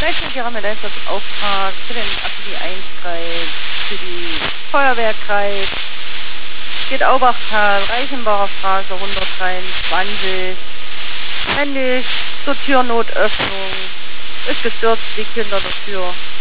Leistungsjäger mit Einsatzauftrag für den Artillerie 1-Kreis, für die Feuerwehrkreis, geht Aubachtal, Reichenbacher Straße 123, händisch zur Türnotöffnung, ist gestürzt, liegt hinter der Tür.